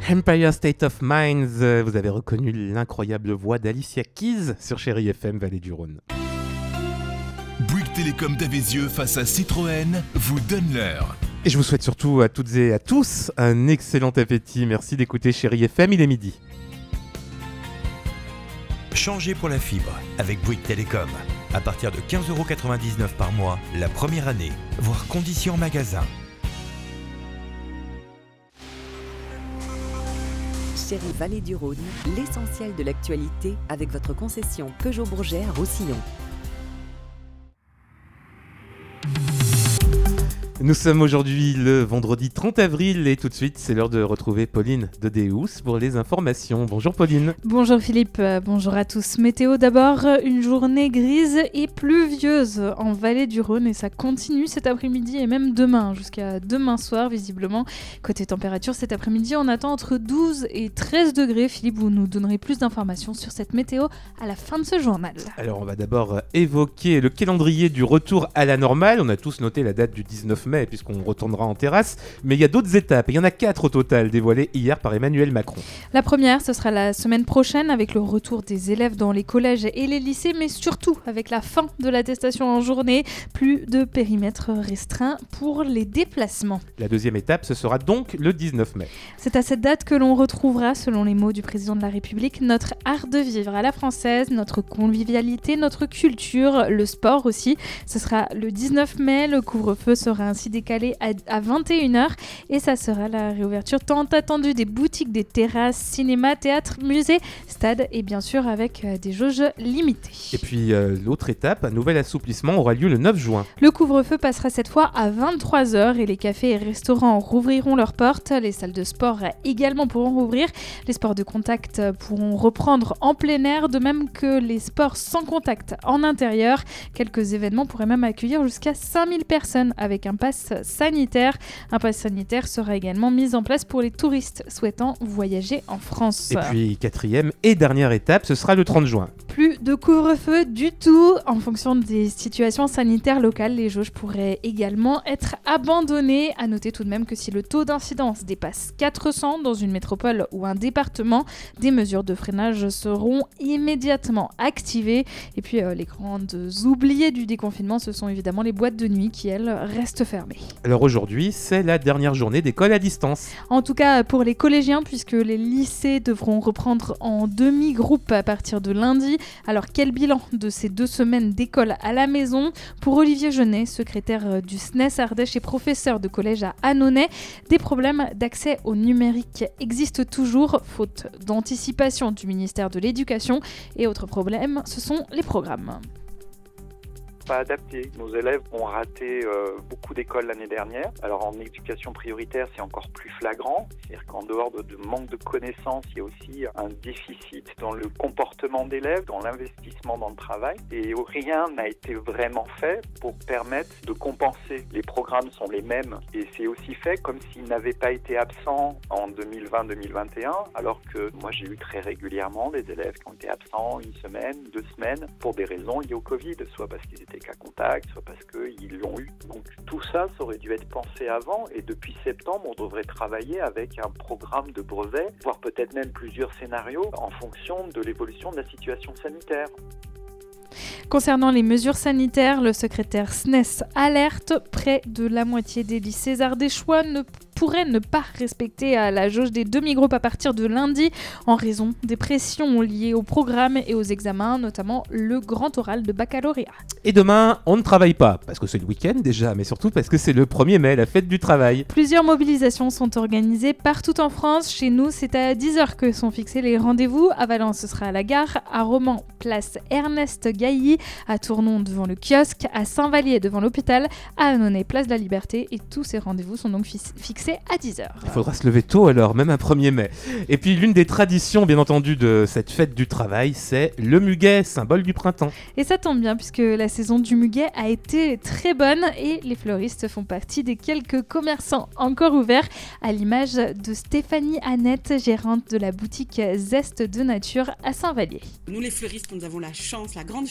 Empire State of Mind, vous avez reconnu l'incroyable voix d'Alicia Keys sur Chérie FM Vallée du Rhône. Bouygues Télécom d'Avézieux face à Citroën vous donne l'heure. Et je vous souhaite surtout à toutes et à tous un excellent appétit. Merci d'écouter Chérie FM, il est midi. Changez pour la fibre avec Bouygues Télécom. À partir de 15,99€ par mois, la première année, voire conditions en magasin. Chérie Vallée du Rhône, l'essentiel de l'actualité avec votre concession Peugeot Bourget à Roussillon. Nous sommes aujourd'hui le vendredi 30 avril et tout de suite c'est l'heure de retrouver Pauline de Deus pour les informations. Bonjour Pauline. Bonjour Philippe, bonjour à tous. Météo d'abord, une journée grise et pluvieuse en Vallée du Rhône et ça continue cet après-midi et même demain, jusqu'à demain soir visiblement. Côté température, cet après-midi on attend entre 12 et 13 degrés. Philippe, vous nous donnerez plus d'informations sur cette météo à la fin de ce journal. Alors on va d'abord évoquer le calendrier du retour à la normale. On a tous noté la date du 19 mai puisqu'on retournera en terrasse, mais il y a d'autres étapes, il y en a 4 au total dévoilées hier par Emmanuel Macron. La première, ce sera la semaine prochaine avec le retour des élèves dans les collèges et les lycées, mais surtout avec la fin de l'attestation en journée, plus de périmètre restreint pour les déplacements. La deuxième étape, ce sera donc le 19 mai. C'est à cette date que l'on retrouvera, selon les mots du président de la République, notre art de vivre à la française, notre convivialité, notre culture, le sport aussi. Ce sera le 19 mai, le couvre-feu sera ainsi décalé à 21h et ça sera la réouverture tant attendue des boutiques, des terrasses, cinéma, théâtre, musée, stade et bien sûr avec des jauges limitées. Et puis l'autre étape, un nouvel assouplissement aura lieu le 9 juin. Le couvre-feu passera cette fois à 23h et les cafés et restaurants rouvriront leurs portes. Les salles de sport également pourront rouvrir. Les sports de contact pourront reprendre en plein air, de même que les sports sans contact en intérieur. Quelques événements pourraient même accueillir jusqu'à 5000 personnes avec un pass sanitaire. Un pass sanitaire sera également mis en place pour les touristes souhaitant voyager en France. Et puis quatrième et dernière étape, ce sera le 30 juin. Plus de couvre-feu du tout. En fonction des situations sanitaires locales, les jauges pourraient également être abandonnées. À noter tout de même que si le taux d'incidence dépasse 400 dans une métropole ou un département, des mesures de freinage seront immédiatement activées. Et puis les grandes oubliées du déconfinement, ce sont évidemment les boîtes de nuit qui, elles, restent fermées. Alors aujourd'hui, c'est la dernière journée d'école à distance. En tout cas pour les collégiens, puisque les lycées devront reprendre en demi-groupe à partir de lundi. Alors quel bilan de ces 2 semaines d'école à la maison? Pour Olivier Genet, secrétaire du SNES Ardèche et professeur de collège à Annonay, des problèmes d'accès au numérique existent toujours, faute d'anticipation du ministère de l'Éducation. Et autre problème, ce sont les programmes. Pas adapté. Nos élèves ont raté beaucoup d'écoles l'année dernière. Alors en éducation prioritaire, c'est encore plus flagrant. C'est-à-dire qu'en dehors de manque de connaissances, il y a aussi un déficit dans le comportement d'élèves, dans l'investissement dans le travail. Et rien n'a été vraiment fait pour permettre de compenser. Les programmes sont les mêmes et c'est aussi fait comme s'ils n'avaient pas été absents en 2020-2021, alors que moi j'ai eu très régulièrement des élèves qui ont été absents 1 semaine, 2 semaines pour des raisons liées au Covid, soit parce qu'ils étaient cas contact, soit parce qu'ils l'ont eu. Donc tout ça, ça aurait dû être pensé avant et depuis septembre, on devrait travailler avec un programme de brevet, voire peut-être même plusieurs scénarios en fonction de l'évolution de la situation sanitaire. Concernant les mesures sanitaires, le secrétaire SNES alerte, près de la moitié des lycées ardéchois pourraient ne pas respecter la jauge des demi-groupes à partir de lundi en raison des pressions liées au programme et aux examens, notamment le grand oral de baccalauréat. Et demain, on ne travaille pas, parce que c'est le week-end déjà, mais surtout parce que c'est le 1er mai, la fête du travail. Plusieurs mobilisations sont organisées partout en France. Chez nous, c'est à 10h que sont fixés les rendez-vous. À Valence, ce sera à la gare. À Romans, place Ernest Gailly. À Tournon, devant le kiosque. À Saint-Vallier, devant l'hôpital. À Annonay, place de la Liberté. Et tous ces rendez-vous sont donc fixés à 10h. Il faudra se lever tôt alors, même un 1er mai. Et puis l'une des traditions, bien entendu, de cette fête du travail, c'est le muguet, symbole du printemps. Et ça tombe bien, puisque la saison du muguet a été très bonne et les fleuristes font partie des quelques commerçants encore ouverts, à l'image de Stéphanie Annette, gérante de la boutique Zeste de Nature à Saint-Vallier. Nous les fleuristes, nous avons la grande chance d'être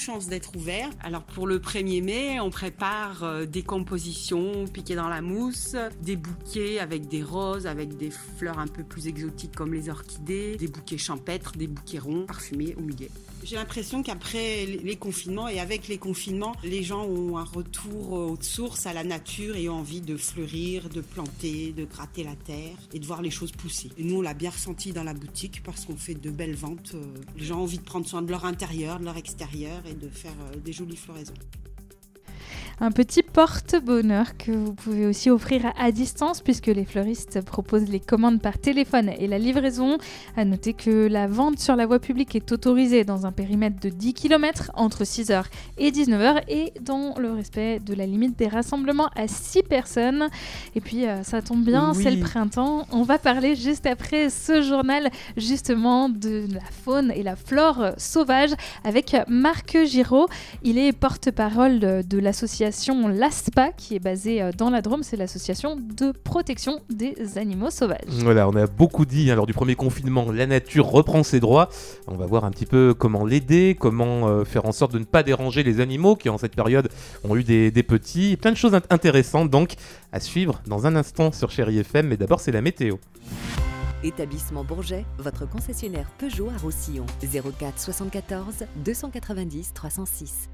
être ouvert. Alors pour le 1er mai, on prépare des compositions piquées dans la mousse, des bouquets avec des roses, avec des fleurs un peu plus exotiques comme les orchidées, des bouquets champêtres, des bouquets ronds parfumés au muguet. J'ai l'impression qu'après les confinements et avec les confinements, les gens ont un retour aux sources, à la nature et ont envie de fleurir, de planter, de gratter la terre et de voir les choses pousser. Et nous, on l'a bien ressenti dans la boutique parce qu'on fait de belles ventes. Les gens ont envie de prendre soin de leur intérieur, de leur extérieur et de faire des jolies floraisons. Un petit porte-bonheur que vous pouvez aussi offrir à distance puisque les fleuristes proposent les commandes par téléphone et la livraison. À noter que la vente sur la voie publique est autorisée dans un périmètre de 10 km entre 6h et 19h et dans le respect de la limite des rassemblements à 6 personnes. Et puis ça tombe bien, Oui. c'est le printemps. On va parler juste après ce journal justement de la faune et la flore sauvage avec Marc Giraud. Il est porte-parole de l'association l'ASPA qui est basée dans la Drôme, c'est l'association de protection des animaux sauvages. Voilà, on a beaucoup dit lors du premier confinement, la nature reprend ses droits. On va voir un petit peu comment l'aider, comment faire en sorte de ne pas déranger les animaux qui en cette période ont eu des petits. Plein de choses intéressantes donc à suivre dans un instant sur Chérie FM, mais d'abord c'est la météo. Établissement Bourget, votre concessionnaire Peugeot à Roussillon. 04 74 290 306.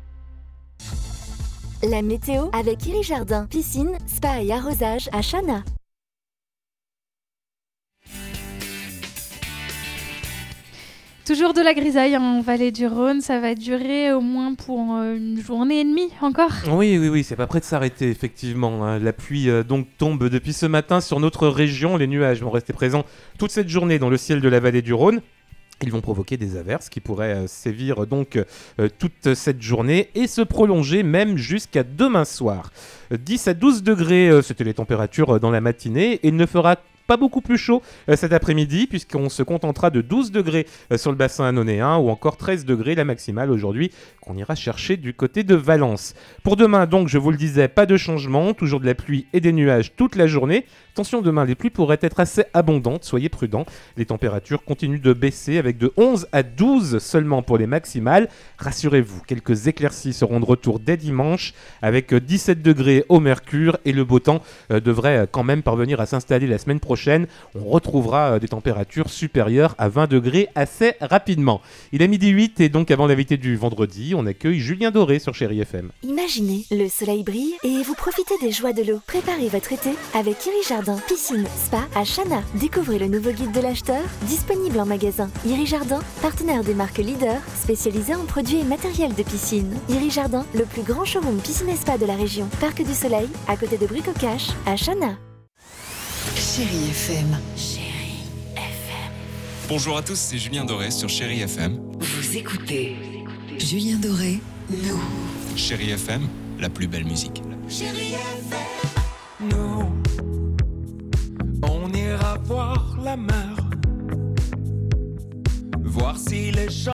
La météo avec Iri Jardin, piscine, spa et arrosage à Chana. Toujours de la grisaille en vallée du Rhône, ça va durer au moins pour une journée et demie encore. Oui, c'est pas prêt de s'arrêter effectivement. Hein. La pluie donc tombe depuis ce matin sur notre région. Les nuages vont rester présents toute cette journée dans le ciel de la vallée du Rhône. Ils vont provoquer des averses qui pourraient sévir donc toute cette journée et se prolonger même jusqu'à demain soir. 10 à 12 degrés, c'était les températures dans la matinée et il ne fera pas beaucoup plus chaud cet après-midi puisqu'on se contentera de 12 degrés sur le bassin annonéen ou encore 13 degrés la maximale aujourd'hui qu'on ira chercher du côté de Valence. Pour demain donc, je vous le disais, pas de changement, toujours de la pluie et des nuages toute la journée. Attention, demain les pluies pourraient être assez abondantes, soyez prudents. Les températures continuent de baisser avec de 11 à 12 seulement pour les maximales. Rassurez-vous, quelques éclaircies seront de retour dès dimanche avec 17 degrés au mercure et le beau temps devrait quand même parvenir à s'installer la semaine prochaine. On retrouvera des températures supérieures à 20 degrés assez rapidement. Il est 12h08 et donc avant l'invité du vendredi, on accueille Julien Doré sur Chérie FM. Imaginez, le soleil brille et vous profitez des joies de l'eau. Préparez votre été avec Iri Jardin, piscine, spa à Chana. Découvrez le nouveau guide de l'acheteur, disponible en magasin. Iri Jardin, partenaire des marques leaders, spécialisé en produits et matériel de piscine. Iri Jardin, le plus grand showroom piscine et spa de la région. Parc du Soleil, à côté de Bricocache, à Chana. Chérie FM. Chérie FM. Bonjour à tous, c'est Julien Doré sur Chérie FM. Vous écoutez Julien Doré, nous. Chérie FM, la plus belle musique. Chérie FM. Nous, on ira voir la mer, voir si les gens